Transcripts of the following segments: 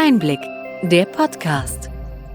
Einblick, der Podcast.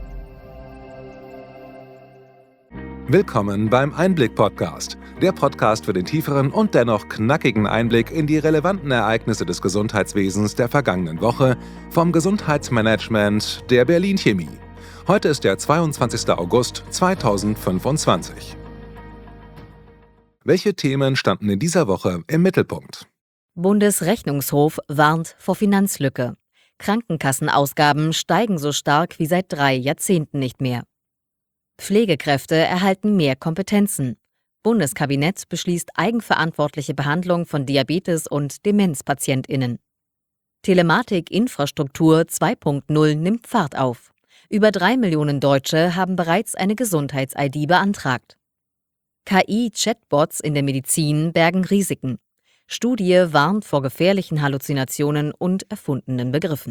Willkommen beim Einblick-Podcast, der Podcast für den tieferen und dennoch knackigen Einblick in die relevanten Ereignisse des Gesundheitswesens der vergangenen Woche vom Gesundheitsmanagement der Berlin Chemie. Heute ist der 22. August 2025. Welche Themen standen in dieser Woche im Mittelpunkt? Bundesrechnungshof warnt vor Finanzlücke. Krankenkassenausgaben steigen so stark wie seit 3 Jahrzehnten nicht mehr. Pflegekräfte erhalten mehr Kompetenzen. Bundeskabinett beschließt eigenverantwortliche Behandlung von Diabetes- und DemenzpatientInnen. Telematik-Infrastruktur 2.0 nimmt Fahrt auf. Über 3 Millionen Deutsche haben bereits eine Gesundheits-ID beantragt. KI-Chatbots in der Medizin bergen Risiken. Studie warnt vor gefährlichen Halluzinationen und erfundenen Begriffen.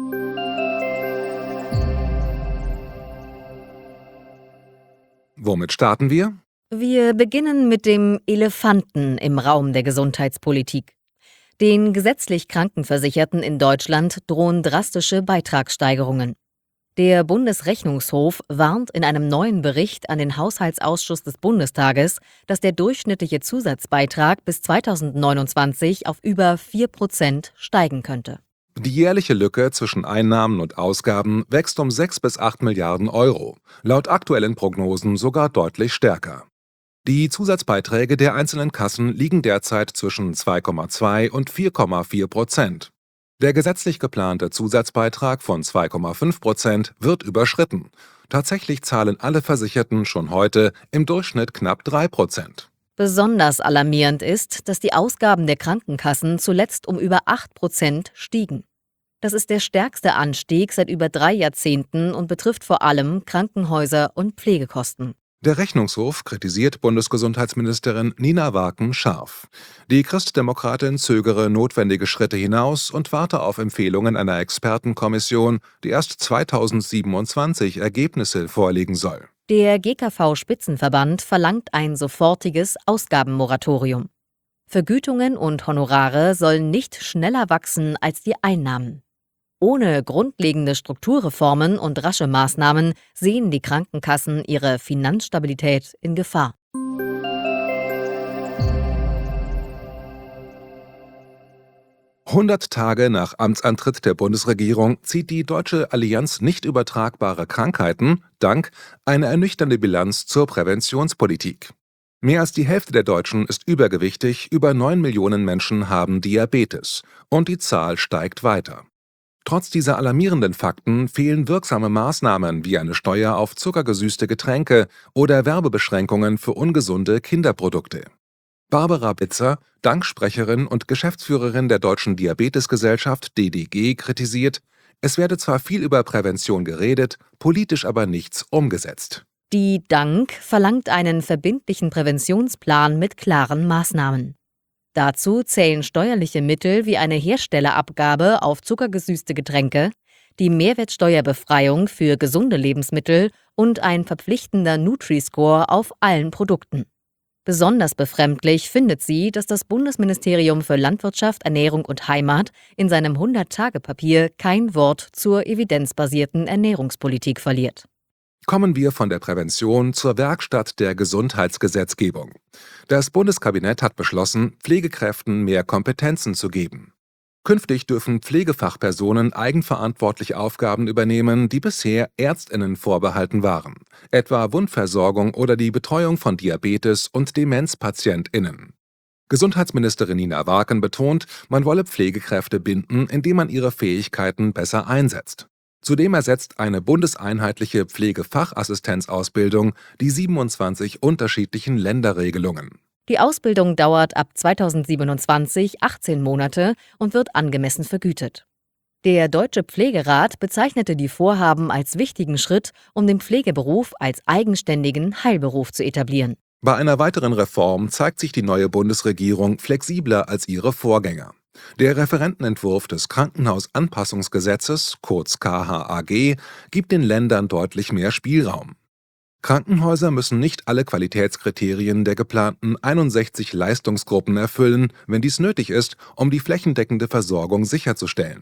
Womit starten wir? Wir beginnen mit dem Elefanten im Raum der Gesundheitspolitik. Den gesetzlich Krankenversicherten in Deutschland drohen drastische Beitragssteigerungen. Der Bundesrechnungshof warnt in einem neuen Bericht an den Haushaltsausschuss des Bundestages, dass der durchschnittliche Zusatzbeitrag bis 2029 auf über 4% steigen könnte. Die jährliche Lücke zwischen Einnahmen und Ausgaben wächst um 6 bis 8 Milliarden Euro, laut aktuellen Prognosen sogar deutlich stärker. Die Zusatzbeiträge der einzelnen Kassen liegen derzeit zwischen 2,2 und 4,4%. Der gesetzlich geplante Zusatzbeitrag von 2,5% wird überschritten. Tatsächlich zahlen alle Versicherten schon heute im Durchschnitt knapp 3%. Besonders alarmierend ist, dass die Ausgaben der Krankenkassen zuletzt um über 8% stiegen. Das ist der stärkste Anstieg seit über 3 Jahrzehnten und betrifft vor allem Krankenhäuser und Pflegekosten. Der Rechnungshof kritisiert Bundesgesundheitsministerin Nina Waaken scharf. Die Christdemokratin zögere notwendige Schritte hinaus und warte auf Empfehlungen einer Expertenkommission, die erst 2027 Ergebnisse vorlegen soll. Der GKV-Spitzenverband verlangt ein sofortiges Ausgabenmoratorium. Vergütungen und Honorare sollen nicht schneller wachsen als die Einnahmen. Ohne grundlegende Strukturreformen und rasche Maßnahmen sehen die Krankenkassen ihre Finanzstabilität in Gefahr. "100 Tage nach Amtsantritt der Bundesregierung zieht die Deutsche Allianz nicht übertragbare Krankheiten dank eine ernüchternde Bilanz zur Präventionspolitik. Mehr als die Hälfte der Deutschen ist übergewichtig, über 9 Millionen Menschen haben Diabetes und die Zahl steigt weiter. Trotz dieser alarmierenden Fakten fehlen wirksame Maßnahmen wie eine Steuer auf zuckergesüßte Getränke oder Werbebeschränkungen für ungesunde Kinderprodukte. Barbara Bitzer, Danksprecherin und Geschäftsführerin der Deutschen Diabetesgesellschaft DDG, kritisiert, es werde zwar viel über Prävention geredet, politisch aber nichts umgesetzt. Die DANK verlangt einen verbindlichen Präventionsplan mit klaren Maßnahmen. Dazu zählen steuerliche Mittel wie eine Herstellerabgabe auf zuckergesüßte Getränke, die Mehrwertsteuerbefreiung für gesunde Lebensmittel und ein verpflichtender Nutri-Score auf allen Produkten. Besonders befremdlich findet sie, dass das Bundesministerium für Landwirtschaft, Ernährung und Heimat in seinem 100-Tage-Papier kein Wort zur evidenzbasierten Ernährungspolitik verliert. Kommen wir von der Prävention zur Werkstatt der Gesundheitsgesetzgebung. Das Bundeskabinett hat beschlossen, Pflegekräften mehr Kompetenzen zu geben. Künftig dürfen Pflegefachpersonen eigenverantwortlich Aufgaben übernehmen, die bisher ÄrztInnen vorbehalten waren, etwa Wundversorgung oder die Betreuung von Diabetes- und DemenzpatientInnen. Gesundheitsministerin Nina Waaken betont, man wolle Pflegekräfte binden, indem man ihre Fähigkeiten besser einsetzt. Zudem ersetzt eine bundeseinheitliche Pflegefachassistenzausbildung die 27 unterschiedlichen Länderregelungen. Die Ausbildung dauert ab 2027 18 Monate und wird angemessen vergütet. Der Deutsche Pflegerat bezeichnete die Vorhaben als wichtigen Schritt, um den Pflegeberuf als eigenständigen Heilberuf zu etablieren. Bei einer weiteren Reform zeigt sich die neue Bundesregierung flexibler als ihre Vorgänger. Der Referentenentwurf des Krankenhausanpassungsgesetzes, kurz KHAG, gibt den Ländern deutlich mehr Spielraum. Krankenhäuser müssen nicht alle Qualitätskriterien der geplanten 61 Leistungsgruppen erfüllen, wenn dies nötig ist, um die flächendeckende Versorgung sicherzustellen.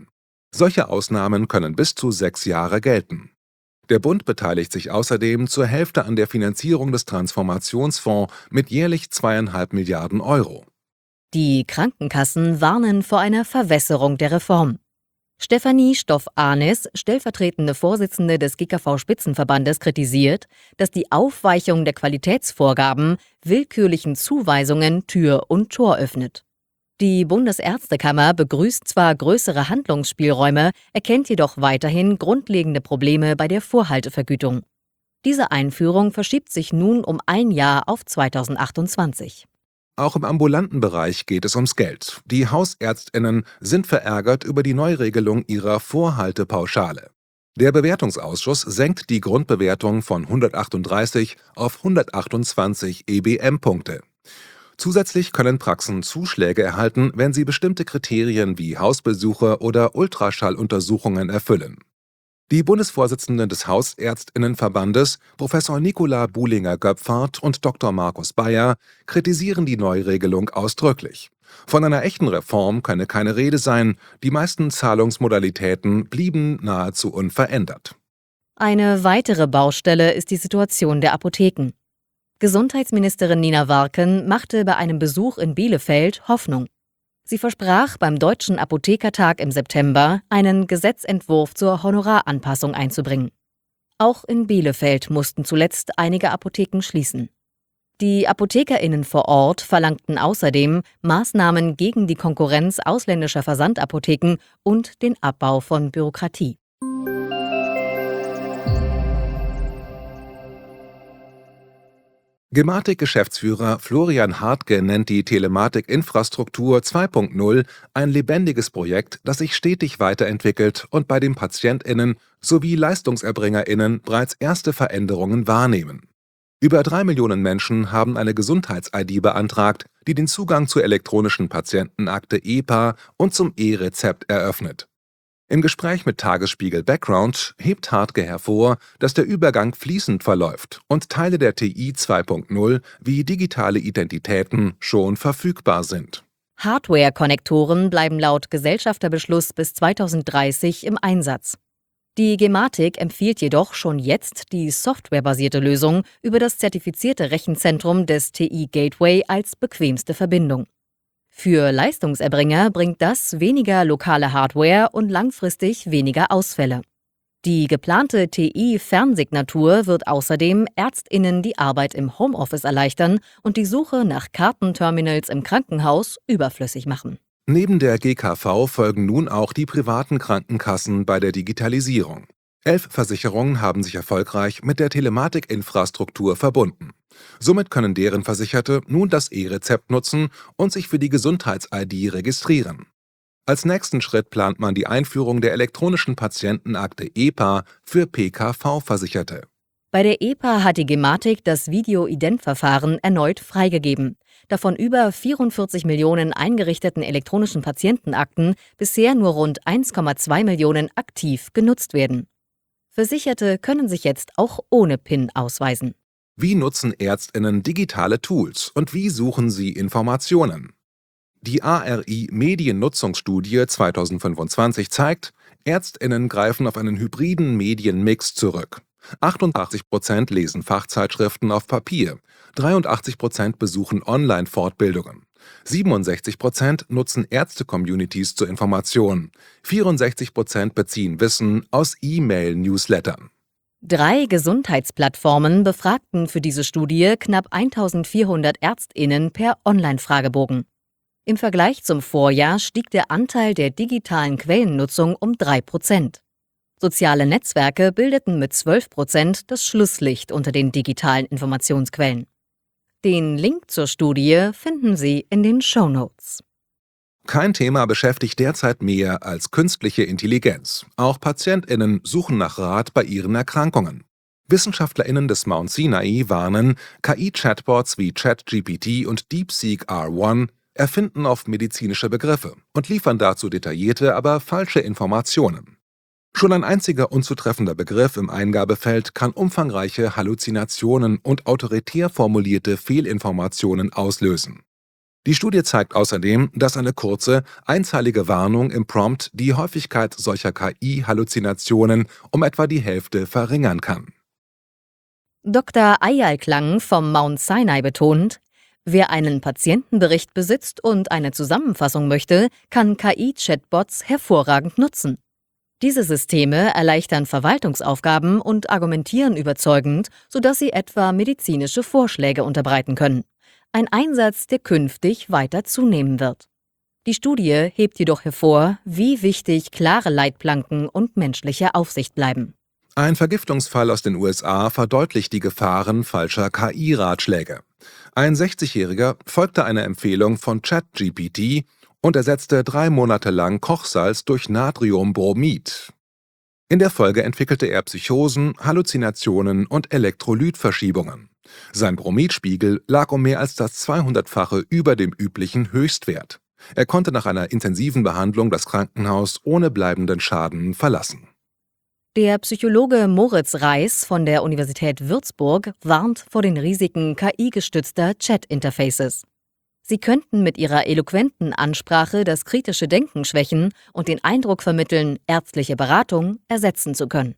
Solche Ausnahmen können bis zu 6 Jahre gelten. Der Bund beteiligt sich außerdem zur Hälfte an der Finanzierung des Transformationsfonds mit jährlich 2,5 Milliarden Euro. Die Krankenkassen warnen vor einer Verwässerung der Reform. Stefanie Stoff-Arnis, stellvertretende Vorsitzende des GKV-Spitzenverbandes, kritisiert, dass die Aufweichung der Qualitätsvorgaben willkürlichen Zuweisungen Tür und Tor öffnet. Die Bundesärztekammer begrüßt zwar größere Handlungsspielräume, erkennt jedoch weiterhin grundlegende Probleme bei der Vorhaltevergütung. Diese Einführung verschiebt sich nun um ein Jahr auf 2028. Auch im ambulanten Bereich geht es ums Geld. Die HausärztInnen sind verärgert über die Neuregelung ihrer Vorhaltepauschale. Der Bewertungsausschuss senkt die Grundbewertung von 138 auf 128 EBM-Punkte. Zusätzlich können Praxen Zuschläge erhalten, wenn sie bestimmte Kriterien wie Hausbesuche oder Ultraschalluntersuchungen erfüllen. Die Bundesvorsitzenden des Hausärztinnenverbandes, Professor Nicola Buhlinger-Göpfert und Dr. Markus Bayer, kritisieren die Neuregelung ausdrücklich. Von einer echten Reform könne keine Rede sein, die meisten Zahlungsmodalitäten blieben nahezu unverändert. Eine weitere Baustelle ist die Situation der Apotheken. Gesundheitsministerin Nina Warken machte bei einem Besuch in Bielefeld Hoffnung. Sie versprach beim Deutschen Apothekertag im September, einen Gesetzentwurf zur Honoraranpassung einzubringen. Auch in Bielefeld mussten zuletzt einige Apotheken schließen. Die ApothekerInnen vor Ort verlangten außerdem Maßnahmen gegen die Konkurrenz ausländischer Versandapotheken und den Abbau von Bürokratie. Gematik-Geschäftsführer Florian Hartge nennt die Telematik-Infrastruktur 2.0 ein lebendiges Projekt, das sich stetig weiterentwickelt und bei den PatientInnen sowie LeistungserbringerInnen bereits erste Veränderungen wahrnehmen. Über 3 Millionen Menschen haben eine Gesundheits-ID beantragt, die den Zugang zur elektronischen Patientenakte EPA und zum E-Rezept eröffnet. Im Gespräch mit Tagesspiegel Background hebt Hartge hervor, dass der Übergang fließend verläuft und Teile der TI 2.0 wie digitale Identitäten schon verfügbar sind. Hardware-Konnektoren bleiben laut Gesellschafterbeschluss bis 2030 im Einsatz. Die Gematik empfiehlt jedoch schon jetzt die softwarebasierte Lösung über das zertifizierte Rechenzentrum des TI Gateway als bequemste Verbindung. Für Leistungserbringer bringt das weniger lokale Hardware und langfristig weniger Ausfälle. Die geplante TI-Fernsignatur wird außerdem ÄrztInnen die Arbeit im Homeoffice erleichtern und die Suche nach Kartenterminals im Krankenhaus überflüssig machen. Neben der GKV folgen nun auch die privaten Krankenkassen bei der Digitalisierung. 11 Versicherungen haben sich erfolgreich mit der Telematik-Infrastruktur verbunden. Somit können deren Versicherte nun das E-Rezept nutzen und sich für die Gesundheits-ID registrieren. Als nächsten Schritt plant man die Einführung der elektronischen Patientenakte EPA für PKV-Versicherte. Bei der EPA hat die Gematik das Video-Ident-Verfahren erneut freigegeben. Davon über 44 Millionen eingerichteten elektronischen Patientenakten bisher nur rund 1,2 Millionen aktiv genutzt werden. Versicherte können sich jetzt auch ohne PIN ausweisen. Wie nutzen ÄrztInnen digitale Tools und wie suchen sie Informationen? Die ARI Mediennutzungsstudie 2025 zeigt, ÄrztInnen greifen auf einen hybriden Medienmix zurück. 88% lesen Fachzeitschriften auf Papier, 83% besuchen Online-Fortbildungen, 67% nutzen Ärzte-Communities zur Information, 64% beziehen Wissen aus E-Mail-Newslettern. 3 Gesundheitsplattformen befragten für diese Studie knapp 1400 ÄrztInnen per Online-Fragebogen. Im Vergleich zum Vorjahr stieg der Anteil der digitalen Quellennutzung um 3%. Soziale Netzwerke bildeten mit 12% das Schlusslicht unter den digitalen Informationsquellen. Den Link zur Studie finden Sie in den Shownotes. Kein Thema beschäftigt derzeit mehr als künstliche Intelligenz. Auch PatientInnen suchen nach Rat bei ihren Erkrankungen. WissenschaftlerInnen des Mount Sinai warnen, KI-Chatbots wie ChatGPT und DeepSeek R1 erfinden oft medizinische Begriffe und liefern dazu detaillierte, aber falsche Informationen. Schon ein einziger unzutreffender Begriff im Eingabefeld kann umfangreiche Halluzinationen und autoritär formulierte Fehlinformationen auslösen. Die Studie zeigt außerdem, dass eine kurze, einzeilige Warnung im Prompt die Häufigkeit solcher KI-Halluzinationen um etwa die Hälfte verringern kann. Dr. Eyal-Klang vom Mount Sinai betont, wer einen Patientenbericht besitzt und eine Zusammenfassung möchte, kann KI-Chatbots hervorragend nutzen. Diese Systeme erleichtern Verwaltungsaufgaben und argumentieren überzeugend, sodass sie etwa medizinische Vorschläge unterbreiten können. Ein Einsatz, der künftig weiter zunehmen wird. Die Studie hebt jedoch hervor, wie wichtig klare Leitplanken und menschliche Aufsicht bleiben. Ein Vergiftungsfall aus den USA verdeutlicht die Gefahren falscher KI-Ratschläge. Ein 60-Jähriger folgte einer Empfehlung von ChatGPT und ersetzte 3 Monate lang Kochsalz durch Natriumbromid. In der Folge entwickelte er Psychosen, Halluzinationen und Elektrolytverschiebungen. Sein Bromidspiegel lag um mehr als das 200-fache über dem üblichen Höchstwert. Er konnte nach einer intensiven Behandlung das Krankenhaus ohne bleibenden Schaden verlassen. Der Psychologe Moritz Reiß von der Universität Würzburg warnt vor den Risiken KI-gestützter Chat-Interfaces. Sie könnten mit ihrer eloquenten Ansprache das kritische Denken schwächen und den Eindruck vermitteln, ärztliche Beratung ersetzen zu können.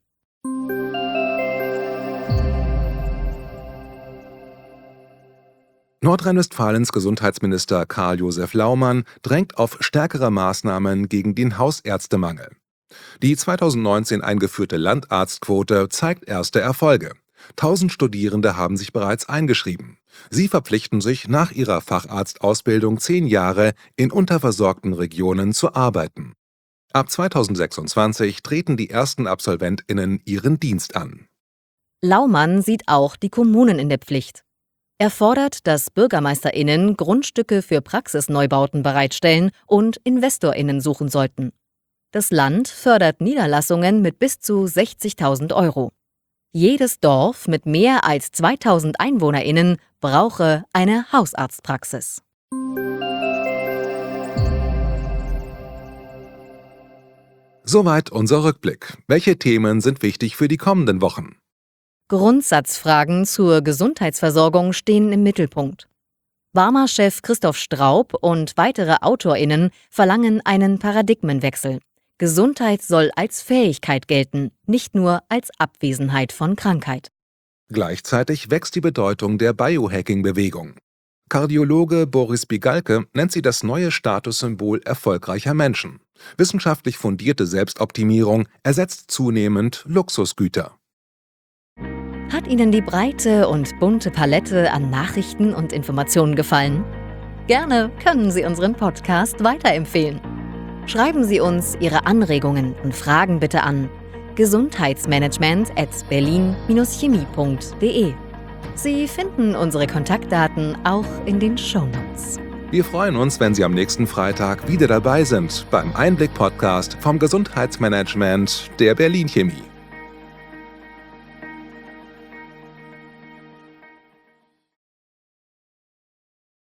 Nordrhein-Westfalens Gesundheitsminister Karl-Josef Laumann drängt auf stärkere Maßnahmen gegen den Hausärztemangel. Die 2019 eingeführte Landarztquote zeigt erste Erfolge. 1000 Studierende haben sich bereits eingeschrieben. Sie verpflichten sich, nach ihrer Facharztausbildung 10 Jahre in unterversorgten Regionen zu arbeiten. Ab 2026 treten die ersten AbsolventInnen ihren Dienst an. Laumann sieht auch die Kommunen in der Pflicht. Er fordert, dass BürgermeisterInnen Grundstücke für Praxisneubauten bereitstellen und InvestorInnen suchen sollten. Das Land fördert Niederlassungen mit bis zu 60.000 €. Jedes Dorf mit mehr als 2.000 EinwohnerInnen brauche eine Hausarztpraxis. Soweit unser Rückblick. Welche Themen sind wichtig für die kommenden Wochen? Grundsatzfragen zur Gesundheitsversorgung stehen im Mittelpunkt. Barmer-Chef Christoph Straub und weitere AutorInnen verlangen einen Paradigmenwechsel. Gesundheit soll als Fähigkeit gelten, nicht nur als Abwesenheit von Krankheit. Gleichzeitig wächst die Bedeutung der Biohacking-Bewegung. Kardiologe Boris Bigalke nennt sie das neue Statussymbol erfolgreicher Menschen. Wissenschaftlich fundierte Selbstoptimierung ersetzt zunehmend Luxusgüter. Hat Ihnen die breite und bunte Palette an Nachrichten und Informationen gefallen? Gerne können Sie unseren Podcast weiterempfehlen. Schreiben Sie uns Ihre Anregungen und Fragen bitte an gesundheitsmanagement@berlin-chemie.de. Sie finden unsere Kontaktdaten auch in den Shownotes. Wir freuen uns, wenn Sie am nächsten Freitag wieder dabei sind beim Einblick-Podcast vom Gesundheitsmanagement der Berlin Chemie.